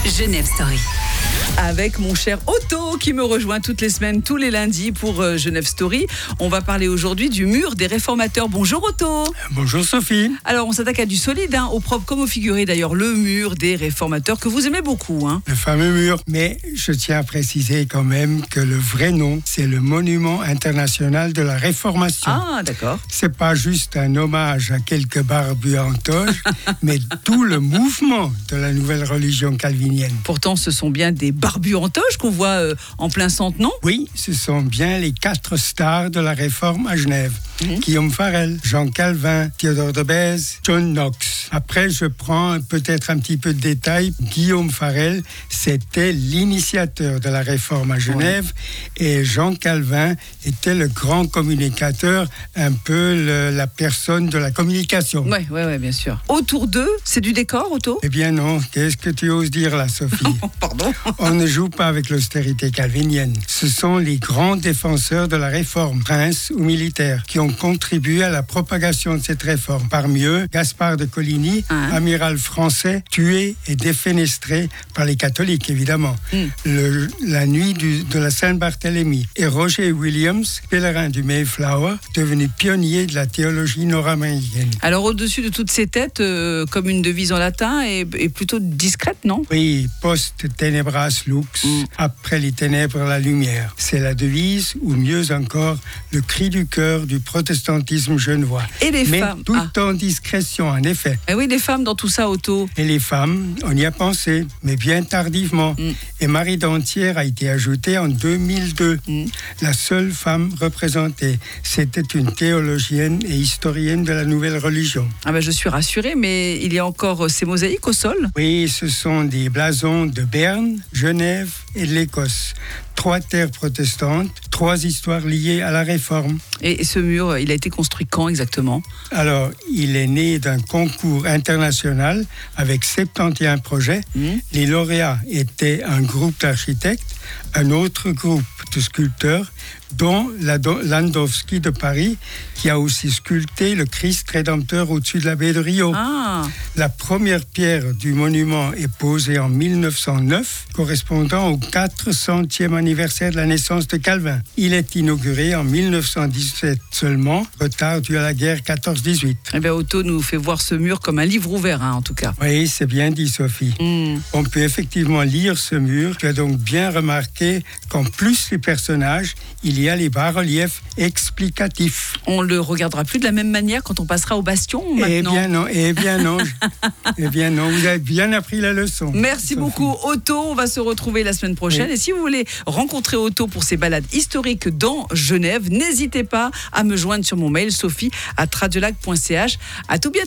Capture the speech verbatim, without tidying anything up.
Genève Story. Avec mon cher Otto qui me rejoint toutes les semaines, tous les lundis pour euh, Genève Story. On va parler aujourd'hui du mur des réformateurs. Bonjour Otto. Bonjour Sophie. Alors on s'attaque à du solide, hein, au propre comme au figuré d'ailleurs, le mur des réformateurs que vous aimez beaucoup. Hein. Le fameux mur. Mais je tiens à préciser quand même que le vrai nom, c'est le Monument international de la Réformation. Ah d'accord. C'est pas juste un hommage à quelques barbus en toge, mais tout le mouvement de la nouvelle religion calvinienne. Pourtant ce sont bien des barbus en toge qu'on voit euh, en plein centre, non ? Oui, ce sont bien les quatre stars de la Réforme à Genève. Mmh. Guillaume Farel, Jean Calvin, Théodore de Bèze, John Knox. Après, je prends peut-être un petit peu de détails. Guillaume Farel, c'était l'initiateur de la Réforme à Genève, ouais. Et Jean Calvin était le grand communicateur, un peu le, la personne de la communication. Oui, ouais, ouais, bien sûr. Autour d'eux, c'est du décor, Otto ? Eh bien non, qu'est-ce que tu oses dire là, Sophie ? Pardon. On ne joue pas avec l'austérité calvinienne. Ce sont les grands défenseurs de la Réforme, princes ou militaires, qui ont contribué à la propagation de cette réforme. Parmi eux, Gaspard de Coligny, ah. amiral français, tué et défenestré par les catholiques, évidemment, mm. le, la nuit du, de la Saint-Barthélemy. Et Roger Williams, pèlerin du Mayflower, devenu pionnier de la théologie nord-américaine. Alors, au-dessus de toutes ces têtes, euh, comme une devise en latin, est, est plutôt discrète, non ? Oui, post tenebras lux, mm. après les ténèbres, la lumière. C'est la devise, ou mieux encore, le cri du cœur du protestantisme genevois. Et les Mais femmes. tout ah. en discrétion, en effet. Et oui, les femmes dans tout ça, Otto. Et les femmes, on y a pensé, mais bien tardivement. Mm. Et Marie d'Antière a été ajoutée en deux mille deux. Mm. La seule femme représentée. C'était une théologienne et historienne de la nouvelle religion. Ah ben, je suis rassurée, mais il y a encore ces mosaïques au sol ? Oui, ce sont des blasons de Berne, Genève et de l'Écosse. Trois terres protestantes, trois histoires liées à la Réforme. Et ce mur, il a été construit quand exactement ? Alors, il est né d'un concours international avec soixante et onze projets. Mmh. Les lauréats étaient un groupe d'architectes, un autre groupe de sculpteurs, dont Landowski de Paris, qui a aussi sculpté le Christ rédempteur au-dessus de la baie de Rio. Ah. La première pierre du monument est posée en mille neuf cent neuf, correspondant au quatre centième anniversaire de la naissance de Calvin. Il est inauguré en mille neuf cent dix-sept seulement, retard dû à la guerre quatorze dix-huit. Eh bien, Otto nous fait voir ce mur comme un livre ouvert, hein, en tout cas. Oui, c'est bien dit, Sophie. Mm. On peut effectivement lire ce mur. Tu as donc bien remarqué qu'en plus des personnages, il y a les bas-reliefs explicatifs. On le regardera plus de la même manière quand on passera au bastion maintenant. Eh bien non, eh bien non. eh bien non, vous avez bien appris la leçon. Merci Sophie. beaucoup Otto, on va se retrouver la semaine prochaine. Oui. Et si vous voulez rencontrer Otto pour ses balades historiques dans Genève, n'hésitez pas à me joindre sur mon mail sophie arobase radiolac point c h. À tout bientôt.